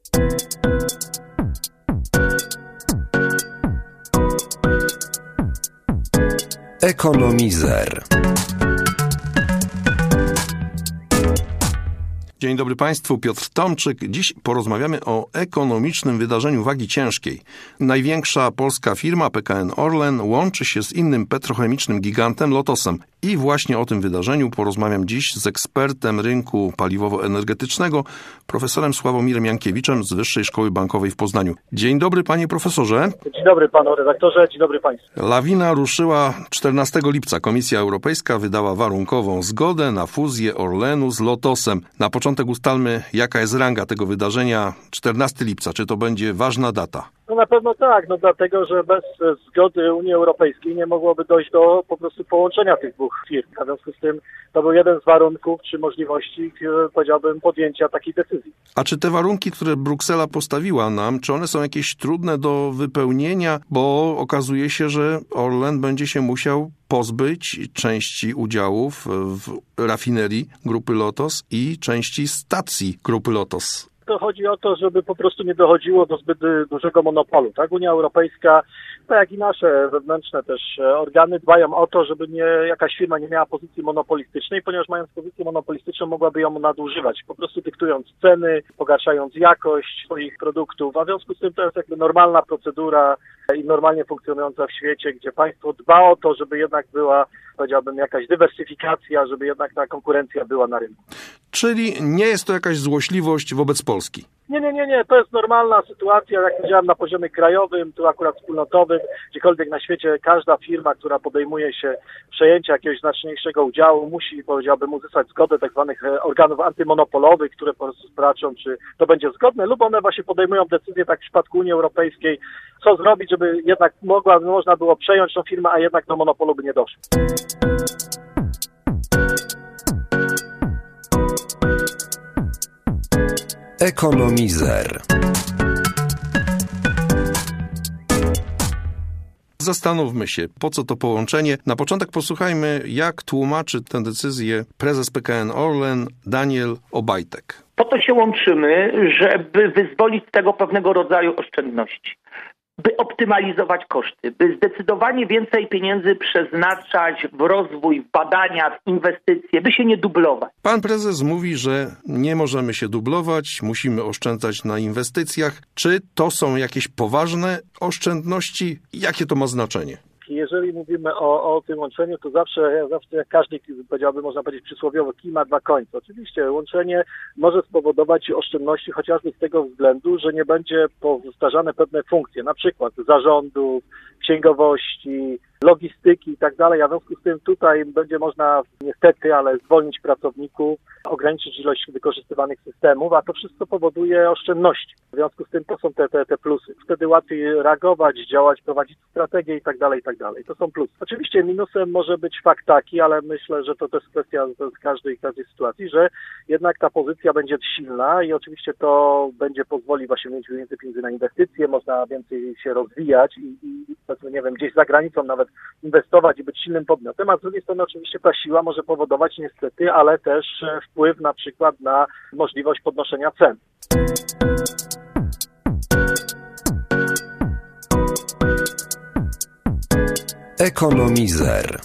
Ekonomizer. Dzień dobry Państwu, Piotr Tomczyk. Dziś porozmawiamy o ekonomicznym wydarzeniu wagi ciężkiej. Największa polska firma PKN Orlen łączy się z innym petrochemicznym gigantem Lotosem. I właśnie o tym wydarzeniu porozmawiam dziś z ekspertem rynku paliwowo-energetycznego, profesorem Sławomirem Jankiewiczem z Wyższej Szkoły Bankowej w Poznaniu. Dzień dobry panie profesorze. Dzień dobry panu redaktorze, dzień dobry państwu. Lawina ruszyła 14 lipca. Komisja Europejska wydała warunkową zgodę na fuzję Orlenu z Lotosem. Na początek ustalmy, jaka jest ranga tego wydarzenia. 14 lipca, czy to będzie ważna data? No na pewno tak, dlatego, że bez zgody Unii Europejskiej nie mogłoby dojść do po prostu połączenia tych dwóch firm. W związku z tym to był jeden z warunków czy możliwości, powiedziałbym, podjęcia takiej decyzji. A czy te warunki, które Bruksela postawiła nam, czy one są jakieś trudne do wypełnienia, bo okazuje się, że Orlen będzie się musiał pozbyć części udziałów w rafinerii Grupy Lotos i części stacji Grupy Lotos? To chodzi o to, żeby po prostu nie dochodziło do zbyt dużego monopolu. Tak? Unia Europejska, tak jak i nasze wewnętrzne też organy dbają o to, żeby jakaś firma nie miała pozycji monopolistycznej, ponieważ mając pozycję monopolistyczną mogłaby ją nadużywać, po prostu dyktując ceny, pogarszając jakość swoich produktów, a w związku z tym to jest jakby normalna procedura i normalnie funkcjonująca w świecie, gdzie państwo dba o to, żeby jednak była, powiedziałbym, jakaś dywersyfikacja, żeby jednak ta konkurencja była na rynku. Czyli nie jest to jakaś złośliwość wobec Polski? Nie. To jest normalna sytuacja, jak powiedziałem, na poziomie krajowym, tu akurat wspólnotowym, gdziekolwiek na świecie każda firma, która podejmuje się przejęcia jakiegoś znaczniejszego udziału, musi, powiedziałbym, uzyskać zgodę tak zwanych organów antymonopolowych, które po prostu sprawdzą, czy to będzie zgodne, lub one właśnie podejmują decyzję, tak w przypadku Unii Europejskiej, co zrobić, żeby jednak można było przejąć tą firmę, a jednak do monopolu by nie doszło. Ekonomizer. Zastanówmy się, po co to połączenie. Na początek posłuchajmy, jak tłumaczy tę decyzję prezes PKN Orlen Daniel Obajtek. Po to się łączymy, żeby wyzwolić z tego pewnego rodzaju oszczędności, by optymalizować koszty, by zdecydowanie więcej pieniędzy przeznaczać w rozwój, w badania, w inwestycje, by się nie dublować. Pan prezes mówi, że nie możemy się dublować, musimy oszczędzać na inwestycjach. Czy to są jakieś poważne oszczędności? Jakie to ma znaczenie? Jeżeli mówimy o tym łączeniu, to zawsze jak każdy, powiedziałbym, można powiedzieć przysłowiowo, kij ma dwa końce. Oczywiście łączenie może spowodować oszczędności chociażby z tego względu, że nie będzie powtarzane pewne funkcje, na przykład zarządu, księgowości, logistyki i tak dalej, a w związku z tym tutaj będzie można niestety, ale zwolnić pracowników, ograniczyć ilość wykorzystywanych systemów, a to wszystko powoduje oszczędności. W związku z tym to są te plusy. Wtedy łatwiej reagować, działać, prowadzić strategię i tak dalej, i tak dalej. To są plusy. Oczywiście minusem może być fakt taki, ale myślę, że to też kwestia z każdej sytuacji, że jednak ta pozycja będzie silna i oczywiście to będzie pozwoli właśnie mieć więcej pieniędzy na inwestycje, można więcej się rozwijać i nie wiem, gdzieś za granicą nawet inwestować i być silnym podmiotem, a z drugiej strony oczywiście ta siła może powodować niestety, ale też wpływ na przykład na możliwość podnoszenia cen. Ekonomizer.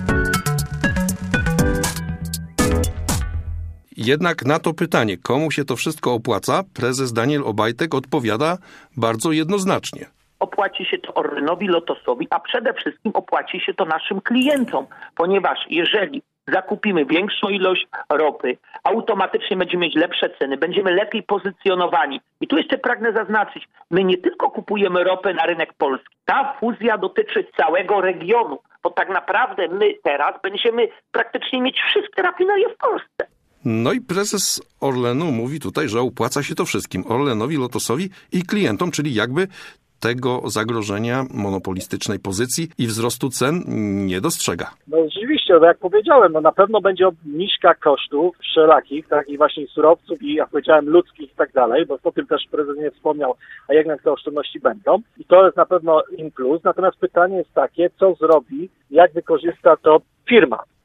Jednak na to pytanie, komu się to wszystko opłaca, prezes Daniel Obajtek odpowiada bardzo jednoznacznie. Opłaci się to Orlenowi, Lotosowi, a przede wszystkim opłaci się to naszym klientom, ponieważ jeżeli zakupimy większą ilość ropy, automatycznie będziemy mieć lepsze ceny, będziemy lepiej pozycjonowani. I tu jeszcze pragnę zaznaczyć, my nie tylko kupujemy ropę na rynek polski. Ta fuzja dotyczy całego regionu, bo tak naprawdę my teraz będziemy praktycznie mieć wszystkie rafinerie w Polsce. No i prezes Orlenu mówi tutaj, że opłaca się to wszystkim, Orlenowi, Lotosowi i klientom, czyli jakby tego zagrożenia monopolistycznej pozycji i wzrostu cen nie dostrzega. No rzeczywiście, jak powiedziałem, na pewno będzie obniżka kosztów wszelakich, tak, i właśnie surowców, i jak powiedziałem, ludzkich i tak dalej, bo o tym też prezes nie wspomniał, a jednak te oszczędności będą. I to jest na pewno in plus. Natomiast pytanie jest takie, co zrobi, jak wykorzysta to firma.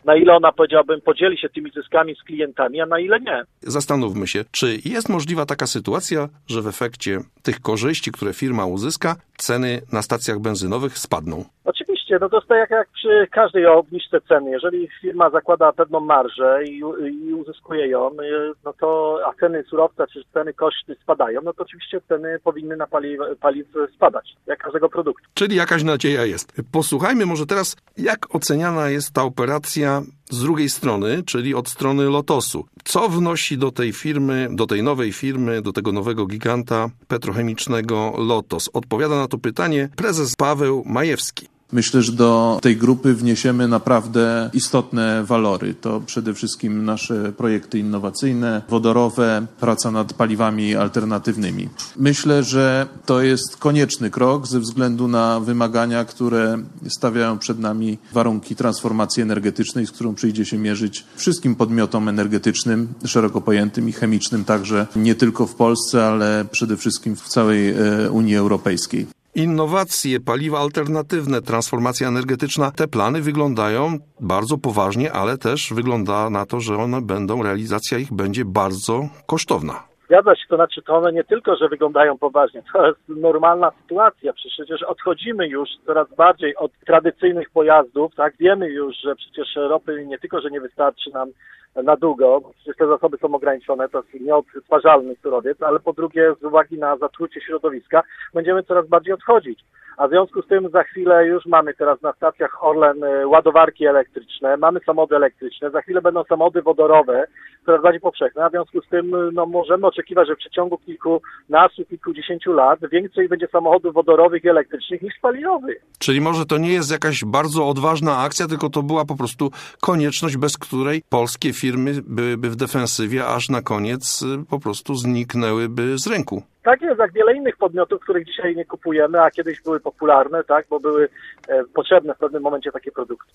na ile ona, powiedziałbym, podzieli się tymi zyskami z klientami, a na ile nie. Zastanówmy się, czy jest możliwa taka sytuacja, że w efekcie tych korzyści, które firma uzyska, ceny na stacjach benzynowych spadną? Oczywiście, no to jest tak jak przy każdej obniżce ceny. Jeżeli firma zakłada pewną marżę i uzyskuje ją, no to, a ceny surowca czy ceny koszty spadają, no to oczywiście ceny powinny na paliw spadać, jak każdego produktu. Czyli jakaś nadzieja jest. Posłuchajmy może teraz, jak oceniana jest ta operacja z drugiej strony, czyli od strony Lotosu. Co wnosi do tej firmy, do tej nowej firmy, do tego nowego giganta petrochemicznego Lotos? Odpowiada na to pytanie prezes Paweł Majewski. Myślę, że do tej grupy wniesiemy naprawdę istotne walory. To przede wszystkim nasze projekty innowacyjne, wodorowe, praca nad paliwami alternatywnymi. Myślę, że to jest konieczny krok ze względu na wymagania, które stawiają przed nami warunki transformacji energetycznej, z którą przyjdzie się mierzyć wszystkim podmiotom energetycznym, szeroko pojętym i chemicznym także, nie tylko w Polsce, ale przede wszystkim w całej Unii Europejskiej. Innowacje, paliwa alternatywne, transformacja energetyczna, te plany wyglądają bardzo poważnie, ale też wygląda na to, że realizacja ich będzie bardzo kosztowna. Zgadza się, to znaczy to one nie tylko, że wyglądają poważnie, to jest normalna sytuacja, przecież odchodzimy już coraz bardziej od tradycyjnych pojazdów, tak, wiemy już, że przecież ropy nie tylko, że nie wystarczy nam na długo, bo przecież te zasoby są ograniczone, to jest nieodtwarzalny surowiec, ale po drugie z uwagi na zatrucie środowiska będziemy coraz bardziej odchodzić. A w związku z tym za chwilę już mamy teraz na stacjach Orlen ładowarki elektryczne, mamy samochody elektryczne, za chwilę będą samochody wodorowe, coraz bardziej powszechne, a w związku z tym no, możemy oczekiwać, że w przeciągu kilkunastu, kilkudziesięciu lat więcej będzie samochodów wodorowych i elektrycznych niż spalinowych. Czyli może to nie jest jakaś bardzo odważna akcja, tylko to była po prostu konieczność, bez której polskie firmy byłyby w defensywie, aż na koniec po prostu zniknęłyby z rynku. Tak jest, jak wiele innych podmiotów, których dzisiaj nie kupujemy, a kiedyś były popularne, tak, bo były potrzebne w pewnym momencie takie produkty.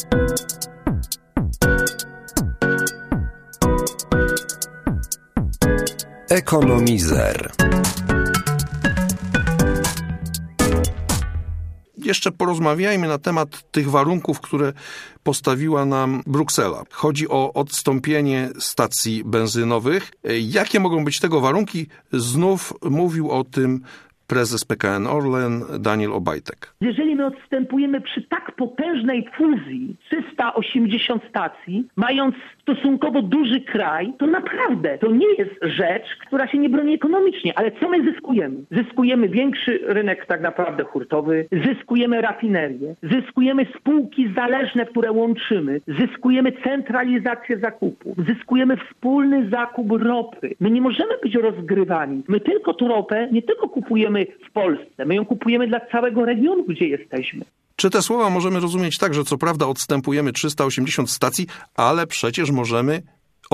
Ekonomizer. Jeszcze porozmawiajmy na temat tych warunków, które postawiła nam Bruksela. Chodzi o odstąpienie stacji benzynowych. Jakie mogą być tego warunki? Znów mówił o tym prezes PKN Orlen Daniel Obajtek. Jeżeli my odstępujemy przy tak potężnej fuzji 380 stacji, mając stosunkowo duży kraj, to naprawdę to nie jest rzecz, która się nie broni ekonomicznie. Ale co my zyskujemy? Zyskujemy większy rynek tak naprawdę hurtowy, zyskujemy rafinerię, zyskujemy spółki zależne, które łączymy, zyskujemy centralizację zakupów, zyskujemy wspólny zakup ropy. My nie możemy być rozgrywani. My tylko tą ropę nie tylko kupujemy w Polsce, my ją kupujemy dla całego regionu, gdzie jesteśmy. Czy te słowa możemy rozumieć tak, że co prawda odstępujemy 380 stacji, ale przecież możemy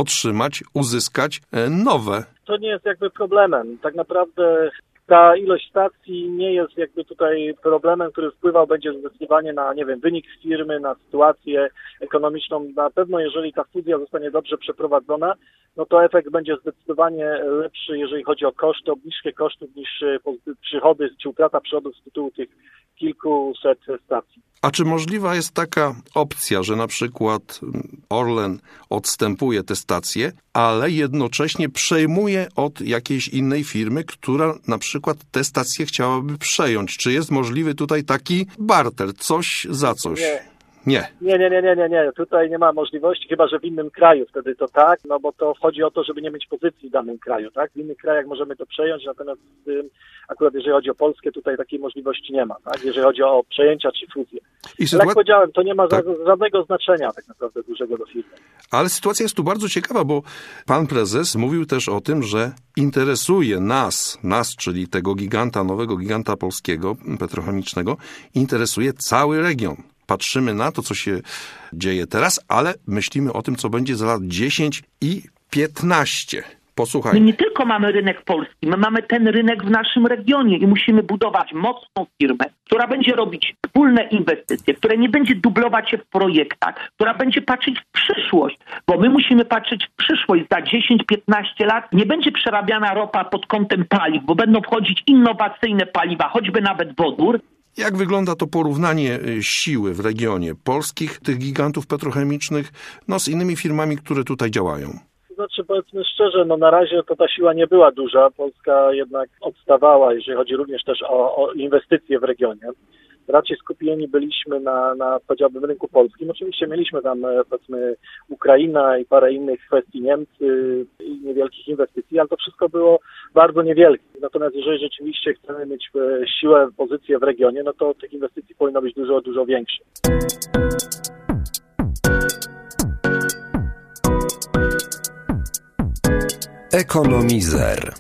uzyskać nowe? To nie jest jakby problemem. Tak naprawdę ta ilość stacji nie jest jakby tutaj problemem, który wpływał będzie zdecydowanie na, nie wiem, wynik firmy, na sytuację ekonomiczną. Na pewno jeżeli ta fuzja zostanie dobrze przeprowadzona, no to efekt będzie zdecydowanie lepszy, jeżeli chodzi o koszty, obniżkę kosztów niż przychody, czy utrata przychodów z tytułu tych kilkuset stacji. A czy możliwa jest taka opcja, że na przykład Orlen odstępuje te stacje, ale jednocześnie przejmuje od jakiejś innej firmy, która na przykład te stacje chciałaby przejąć? Czy jest możliwy tutaj taki barter, coś za coś? Nie. Nie. Tutaj nie ma możliwości, chyba że w innym kraju wtedy to tak, no bo to chodzi o to, żeby nie mieć pozycji w danym kraju, tak? W innych krajach możemy to przejąć, natomiast akurat jeżeli chodzi o Polskę, tutaj takiej możliwości nie ma, tak? Jeżeli chodzi o przejęcia czy fuzję. Ale jak powiedziałem, to nie ma żadnego znaczenia tak naprawdę dużego do firmy. Ale sytuacja jest tu bardzo ciekawa, bo pan prezes mówił też o tym, że interesuje nas, czyli tego giganta, nowego giganta polskiego, petrochemicznego, interesuje cały region. Patrzymy na to, co się dzieje teraz, ale myślimy o tym, co będzie za lat 10 i 15. Posłuchajmy. My nie tylko mamy rynek polski, my mamy ten rynek w naszym regionie i musimy budować mocną firmę, która będzie robić wspólne inwestycje, która nie będzie dublować się w projektach, która będzie patrzeć w przyszłość, bo my musimy patrzeć w przyszłość. Za 10-15 lat nie będzie przerabiana ropa pod kątem paliw, bo będą wchodzić innowacyjne paliwa, choćby nawet wodór. Jak wygląda to porównanie siły w regionie polskich, tych gigantów petrochemicznych, z innymi firmami, które tutaj działają? Znaczy, powiedzmy szczerze, na razie to ta siła nie była duża. Polska jednak odstawała, jeżeli chodzi również też o inwestycje w regionie. Raczej skupieni byliśmy na powiedziałbym rynku polskim. Oczywiście mieliśmy tam powiedzmy Ukraina i parę innych kwestii, Niemcy i niewielkich inwestycji, ale to wszystko było bardzo niewielkie. Natomiast jeżeli rzeczywiście chcemy mieć siłę, pozycję w regionie, no to tych inwestycji powinno być dużo, dużo większe. Ekonomizer.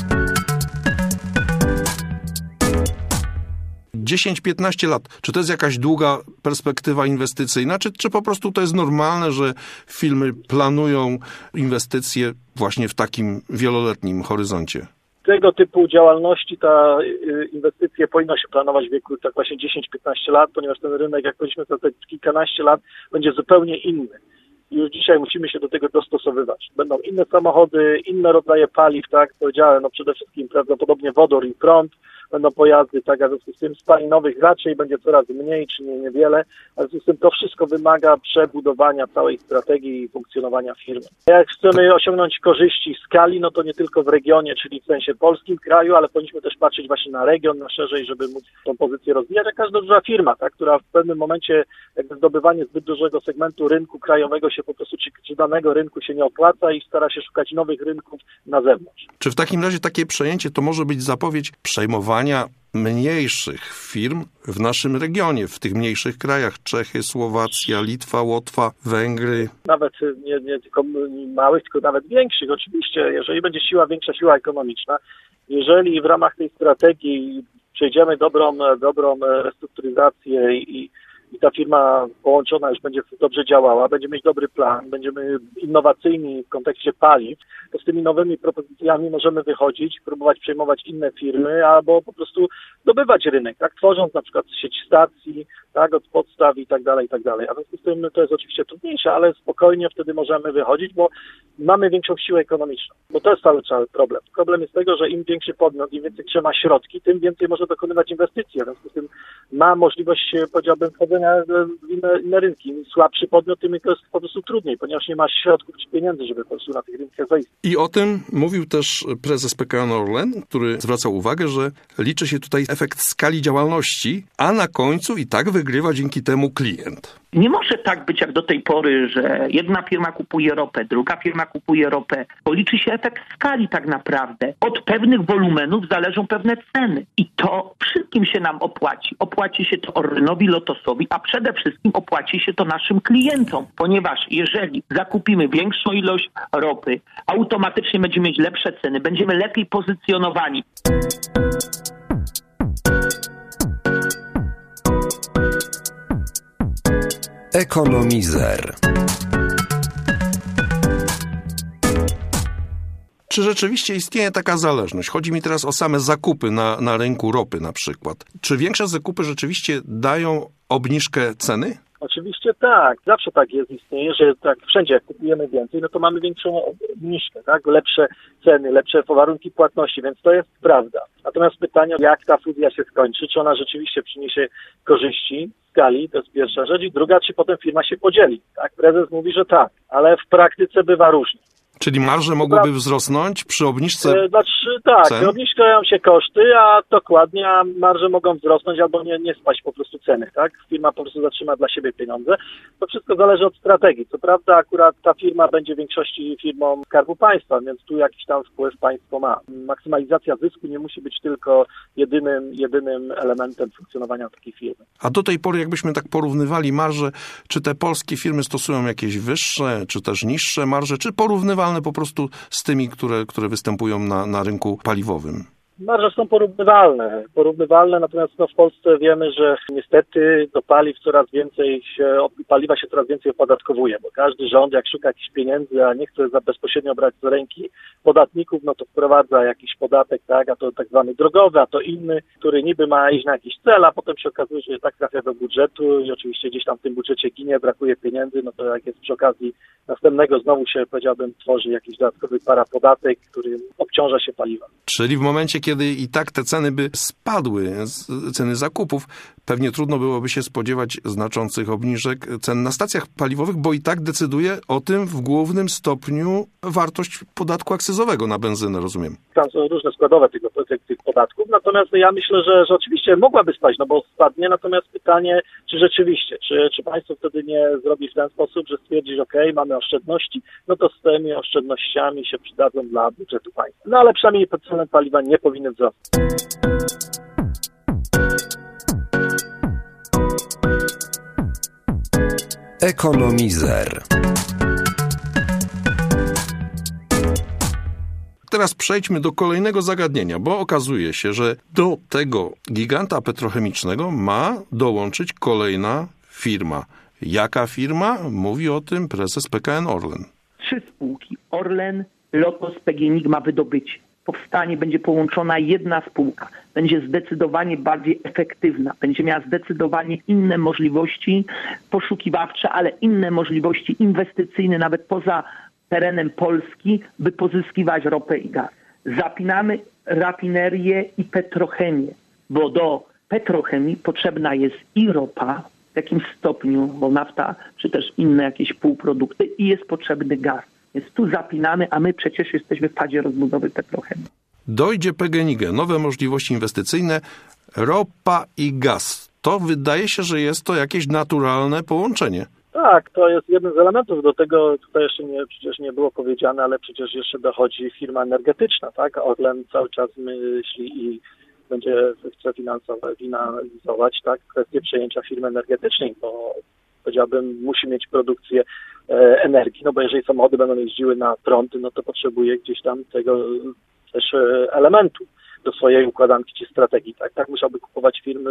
10-15 lat. Czy to jest jakaś długa perspektywa inwestycyjna, czy po prostu to jest normalne, że firmy planują inwestycje właśnie w takim wieloletnim horyzoncie? Tego typu działalności, ta inwestycje powinno się planować w wieku tak właśnie 10-15 lat, ponieważ ten rynek, jak powiedzieliśmy, za te kilkanaście lat będzie zupełnie inny. I już dzisiaj musimy się do tego dostosowywać. Będą inne samochody, inne rodzaje paliw, tak, powiedziałem, przede wszystkim prawdopodobnie wodór i prąd, będą pojazdy, tak, a w związku z tym spalinowych raczej będzie coraz mniej, czy niewiele, a w związku z tym to wszystko wymaga przebudowania całej strategii i funkcjonowania firmy. Jak chcemy osiągnąć korzyści skali, to nie tylko w regionie, czyli w sensie polskim kraju, ale powinniśmy też patrzeć właśnie na region, na szerzej, żeby móc tą pozycję rozwijać, jak każda duża firma, tak, która w pewnym momencie jakby zdobywanie zbyt dużego segmentu rynku krajowego się po prostu, czy danego rynku się nie opłaca i stara się szukać nowych rynków na zewnątrz. Czy w takim razie takie przejęcie to może być zapowiedź przejmowania mniejszych firm w naszym regionie, w tych mniejszych krajach? Czechy, Słowacja, Litwa, Łotwa, Węgry. Nawet nie tylko małych, tylko nawet większych. Oczywiście, jeżeli będzie większa siła ekonomiczna, jeżeli w ramach tej strategii przejdziemy dobrą restrukturyzację i ta firma połączona już będzie dobrze działała, będzie mieć dobry plan, będziemy innowacyjni w kontekście paliw, to z tymi nowymi propozycjami możemy wychodzić, próbować przejmować inne firmy albo po prostu zdobywać rynek, tak, tworząc na przykład sieć stacji, tak, od podstaw i tak dalej, i tak dalej. A w związku z tym to jest oczywiście trudniejsze, ale spokojnie wtedy możemy wychodzić, bo mamy większą siłę ekonomiczną, bo to jest cały problem. Problem jest tego, że im większy podmiot, im więcej trzyma środki, tym więcej może dokonywać inwestycji, a w związku z tym ma możliwość, powiedziałbym, wchodzenia w inne rynki. Im słabszy podmiot, tym to jest po prostu trudniej, ponieważ nie ma środków czy pieniędzy, żeby po prostu na tych rynkach wejść. I o tym mówił też prezes PKN Orlen, który zwracał uwagę, że liczy się tutaj efekt skali działalności, a na końcu i tak wygrywa dzięki temu klient. Nie może tak być jak do tej pory, że jedna firma kupuje ropę, druga firma kupuje ropę, bo liczy się efekt skali tak naprawdę. Od pewnych wolumenów zależą pewne ceny i to wszystkim się nam opłaci. Opłaci się to Orlenowi, Lotosowi, a przede wszystkim opłaci się to naszym klientom, ponieważ jeżeli zakupimy większą ilość ropy, automatycznie będziemy mieć lepsze ceny, będziemy lepiej pozycjonowani. Ekonomizer. Czy rzeczywiście istnieje taka zależność? Chodzi mi teraz o same zakupy na rynku ropy na przykład. Czy większe zakupy rzeczywiście dają obniżkę ceny? Oczywiście tak, zawsze tak istnieje, że tak wszędzie jak kupujemy więcej, to mamy większą obniżkę, tak? Lepsze ceny, lepsze warunki płatności, więc to jest prawda. Natomiast pytanie, jak ta fuzja się skończy, czy ona rzeczywiście przyniesie korzyści skali, to jest pierwsza rzecz, i druga, czy potem firma się podzieli, tak? Prezes mówi, że tak, ale w praktyce bywa różnie. Czyli marże mogłyby wzrosnąć przy obniżce cen? Obniżają się koszty, a dokładnie marże mogą wzrosnąć albo nie spaść po prostu ceny, tak? Firma po prostu zatrzyma dla siebie pieniądze. To wszystko zależy od strategii. Co prawda akurat ta firma będzie w większości firmą Skarbu Państwa, więc tu jakiś tam wpływ państwo ma. Maksymalizacja zysku nie musi być tylko jedynym elementem funkcjonowania takiej firmy. A do tej pory, jakbyśmy tak porównywali marże, czy te polskie firmy stosują jakieś wyższe, czy też niższe marże, czy porównywalne po prostu z tymi, które występują na rynku paliwowym? Marże są porównywalne, natomiast w Polsce wiemy, że niestety do paliwa się coraz więcej opodatkowuje, bo każdy rząd, jak szuka jakichś pieniędzy, a nie chce bezpośrednio brać z ręki podatników, to wprowadza jakiś podatek, tak, a to tak zwany drogowy, a to inny, który niby ma iść na jakiś cel, a potem się okazuje, że tak trafia do budżetu i oczywiście gdzieś tam w tym budżecie ginie, brakuje pieniędzy, to jak jest przy okazji następnego znowu się, powiedziałbym, tworzy jakiś dodatkowy parapodatek, który obciąża się paliwa. Czyli w momencie, kiedy i tak te ceny by spadły, ceny zakupów, pewnie trudno byłoby się spodziewać znaczących obniżek cen na stacjach paliwowych, bo i tak decyduje o tym w głównym stopniu wartość podatku akcyzowego na benzynę, rozumiem. Tam są różne składowe tych podatków, natomiast ja myślę, że oczywiście mogłaby spaść, no bo spadnie, natomiast pytanie, czy rzeczywiście, czy państwo wtedy nie zrobi w ten sposób, że stwierdzi, że okej, mamy oszczędności, no to z tymi oszczędnościami się przydadzą dla budżetu państwa. No ale przynajmniej ceny paliwa nie powinny wzrosnąć. Ekonomizer. Teraz przejdźmy do kolejnego zagadnienia, bo okazuje się, że do tego giganta petrochemicznego ma dołączyć kolejna firma. Jaka firma? Mówi o tym prezes PKN Orlen. 3 spółki. Orlen, Lotos, PGNiG ma wydobycie. Powstanie, będzie połączona jedna spółka. Będzie zdecydowanie bardziej efektywna. Będzie miała zdecydowanie inne możliwości poszukiwawcze, ale inne możliwości inwestycyjne, nawet poza terenem Polski, by pozyskiwać ropę i gaz. Zapinamy rafinerię i petrochemię, bo do petrochemii potrzebna jest i ropa, w jakimś stopniu, bo nafta, czy też inne jakieś półprodukty i jest potrzebny gaz. Więc tu zapinamy, a my przecież jesteśmy w fazie rozbudowy petrochemii. Dojdzie PGNiG, nowe możliwości inwestycyjne, ropa i gaz. To wydaje się, że jest to jakieś naturalne połączenie. Tak, to jest jeden z elementów. Do tego tutaj jeszcze przecież nie było powiedziane, ale przecież jeszcze dochodzi firma energetyczna, tak? Orlen cały czas myśli i chce finalizować, tak, kwestię przejęcia firmy energetycznej, bo powiedziałbym, musi mieć produkcję energii, no bo jeżeli samochody będą jeździły na prąd, no to potrzebuje gdzieś tam tego też elementu do swojej układanki czy strategii, tak? Tak musiałby kupować firmy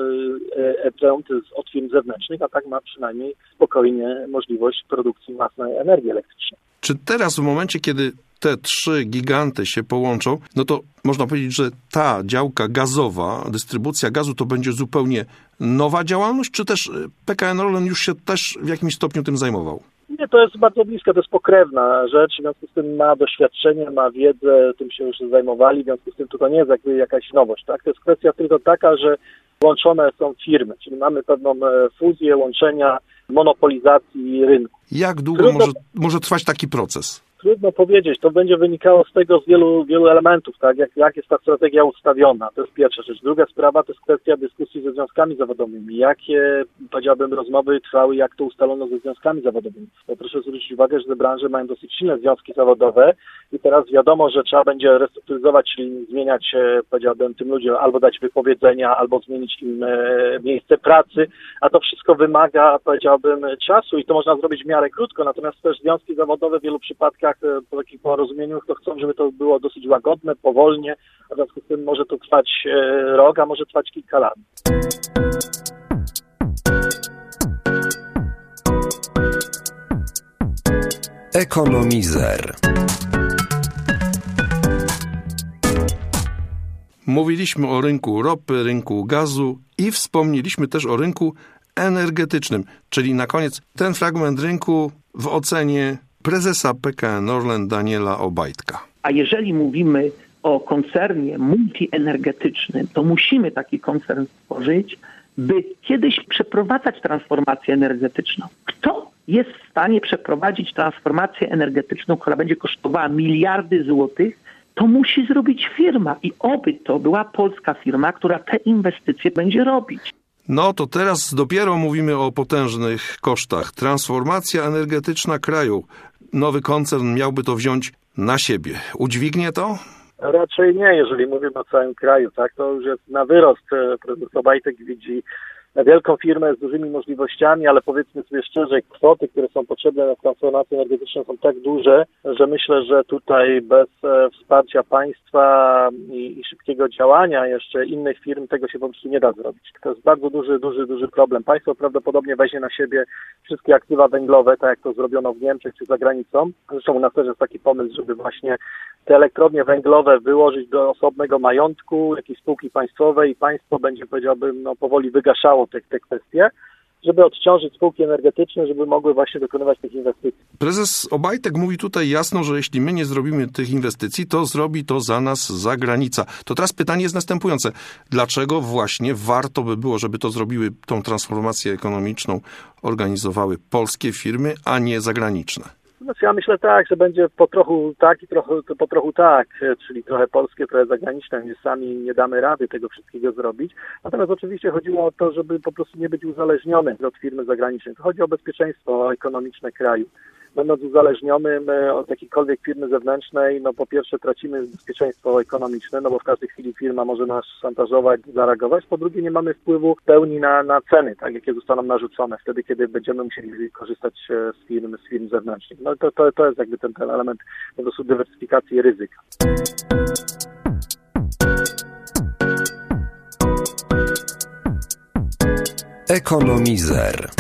prąd od firm zewnętrznych, a tak ma przynajmniej spokojnie możliwość produkcji własnej energii elektrycznej. Czy teraz w momencie, kiedy te 3 giganty się połączą, no to można powiedzieć, że ta działka gazowa, dystrybucja gazu to będzie zupełnie nowa działalność, czy też PKN Orlen już się też w jakimś stopniu tym zajmował? Nie, to jest bardzo blisko, to jest pokrewna rzecz, w związku z tym ma doświadczenie, ma wiedzę, tym się już zajmowali, w związku z tym to nie jest jakby jakaś nowość, tak? To jest kwestia tylko taka, że łączone są firmy, czyli mamy pewną fuzję, łączenia, monopolizacji rynku. Jak długo może trwać taki proces? Trudno powiedzieć, to będzie wynikało z tego z wielu elementów, tak? Jak jest ta strategia ustawiona, to jest pierwsza rzecz. Druga sprawa to jest kwestia dyskusji ze związkami zawodowymi. Jakie, powiedziałbym, rozmowy trwały, jak to ustalono ze związkami zawodowymi. Bo proszę zwrócić uwagę, że te branże mają dosyć silne związki zawodowe i teraz wiadomo, że trzeba będzie restrukturyzować, czyli zmieniać, powiedziałbym, tym ludziom albo dać wypowiedzenia, albo zmienić im miejsce pracy, a to wszystko wymaga, powiedziałbym, czasu i to można zrobić w miarę krótko, natomiast też związki zawodowe w wielu przypadkach po takich porozumieniu to chcą, żeby to było dosyć łagodne, powolnie, a w związku z tym może to trwać rok, a może trwać kilka lat. Ekonomizer. Mówiliśmy o rynku ropy, rynku gazu i wspomnieliśmy też o rynku energetycznym, czyli na koniec ten fragment rynku w ocenie prezesa PKN Orlen Daniela Obajtka. A jeżeli mówimy o koncernie multienergetycznym, to musimy taki koncern stworzyć, by kiedyś przeprowadzać transformację energetyczną. Kto jest w stanie przeprowadzić transformację energetyczną, która będzie kosztowała miliardy złotych, to musi zrobić firma i oby to była polska firma, która te inwestycje będzie robić. No to teraz dopiero mówimy o potężnych kosztach. Transformacja energetyczna kraju. Nowy koncern miałby to wziąć na siebie. Udźwignie to? Raczej nie, jeżeli mówimy o całym kraju, tak, to już jest na wyrost. Prezes Obajtek widzi wielką firmę z dużymi możliwościami, ale powiedzmy sobie szczerze, kwoty, które są potrzebne na transformację energetyczną są tak duże, że myślę, że tutaj bez wsparcia państwa i szybkiego działania jeszcze innych firm tego się po prostu nie da zrobić. To jest bardzo duży problem. Państwo prawdopodobnie weźmie na siebie wszystkie aktywa węglowe, tak jak to zrobiono w Niemczech czy za granicą. Zresztą u nas też jest taki pomysł, żeby właśnie te elektrownie węglowe wyłożyć do osobnego majątku, jakiejś spółki państwowej i państwo będzie, powiedziałbym, powoli wygaszało te kwestie. W żeby odciążyć spółki energetyczne, żeby mogły właśnie dokonywać tych inwestycji. Prezes Obajtek mówi tutaj jasno, że jeśli my nie zrobimy tych inwestycji, to zrobi to za nas zagranica. To teraz pytanie jest następujące. Dlaczego właśnie warto by było, żeby to zrobiły, tą transformację ekonomiczną organizowały polskie firmy, a nie zagraniczne? Znaczy ja myślę tak, że będzie po trochu tak i po trochu tak, czyli trochę polskie, trochę zagraniczne, gdzie sami nie damy rady tego wszystkiego zrobić. Natomiast oczywiście chodziło o to, żeby po prostu nie być uzależnionym od firmy zagranicznej. To chodzi o bezpieczeństwo ekonomiczne kraju. Będąc uzależnionym od jakiejkolwiek firmy zewnętrznej, no po pierwsze tracimy bezpieczeństwo ekonomiczne, no bo w każdej chwili firma może nas szantażować, zareagować. Po drugie nie mamy wpływu w pełni na ceny, tak, jakie zostaną narzucone wtedy, kiedy będziemy musieli korzystać z firm zewnętrznych. No to jest jakby ten element po prostu dywersyfikacji ryzyka. Ekonomizer.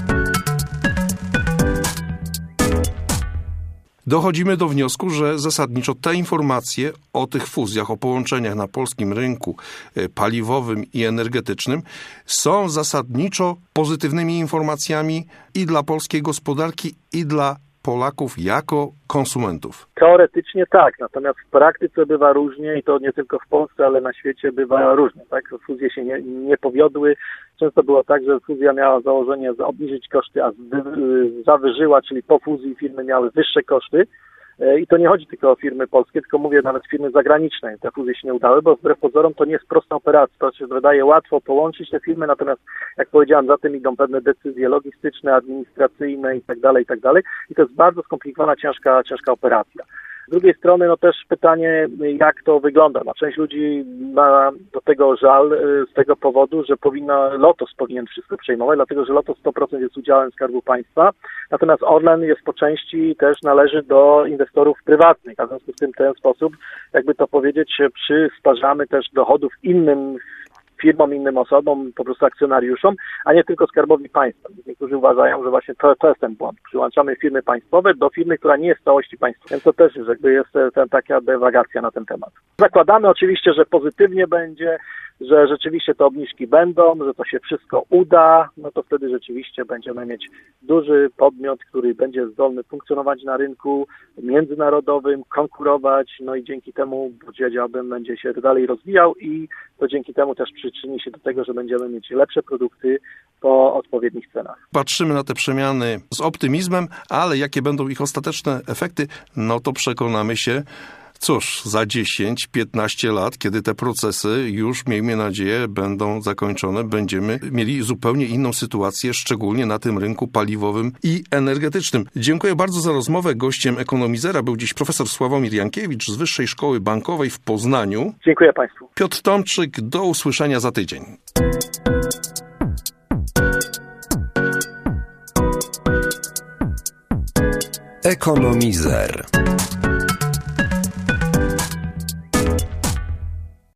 Dochodzimy do wniosku, że zasadniczo te informacje o tych fuzjach, o połączeniach na polskim rynku paliwowym i energetycznym są zasadniczo pozytywnymi informacjami i dla polskiej gospodarki, i dla Polaków jako konsumentów. Teoretycznie tak, natomiast w praktyce bywa różnie i to nie tylko w Polsce, ale na świecie bywa różnie. Tak? Fuzje się nie powiodły. Często było tak, że fuzja miała założenie obniżyć koszty, a zawyżyła, czyli po fuzji firmy miały wyższe koszty. I to nie chodzi tylko o firmy polskie, tylko mówię nawet firmy zagraniczne. Te fuzje się nie udały, bo wbrew pozorom to nie jest prosta operacja. To się wydaje łatwo połączyć te firmy, natomiast jak powiedziałem, za tym idą pewne decyzje logistyczne, administracyjne i tak dalej. I to jest bardzo skomplikowana, ciężka operacja. Z drugiej strony, no też pytanie, jak to wygląda. No, część ludzi ma do tego żal z tego powodu, że Lotos powinien wszystko przejmować, dlatego że Lotos 100% jest udziałem Skarbu Państwa, natomiast Orlen jest po części też należy do inwestorów prywatnych, a w związku z tym w ten sposób, jakby to powiedzieć, przysparzamy też dochodów innym firmom, innym osobom, po prostu akcjonariuszom, a nie tylko Skarbowi Państwa. Niektórzy uważają, że właśnie to jest ten błąd. Przyłączamy firmy państwowe do firmy, która nie jest w całości państwowa. Więc to też już jakby jest taka dywagacja na ten temat. Zakładamy oczywiście, że pozytywnie będzie, że rzeczywiście te obniżki będą, że to się wszystko uda, no to wtedy rzeczywiście będziemy mieć duży podmiot, który będzie zdolny funkcjonować na rynku międzynarodowym, konkurować, no i dzięki temu, powiedziałbym, będzie się dalej rozwijał i to dzięki temu też przyczyni się do tego, że będziemy mieć lepsze produkty po odpowiednich cenach. Patrzymy na te przemiany z optymizmem, ale jakie będą ich ostateczne efekty, no to przekonamy się, cóż, za 10-15 lat, kiedy te procesy już, miejmy nadzieję, będą zakończone, będziemy mieli zupełnie inną sytuację, szczególnie na tym rynku paliwowym i energetycznym. Dziękuję bardzo za rozmowę. Gościem Ekonomizera był dziś profesor Sławomir Jankiewicz z Wyższej Szkoły Bankowej w Poznaniu. Dziękuję Państwu. Piotr Tomczyk, do usłyszenia za tydzień. Ekonomizer.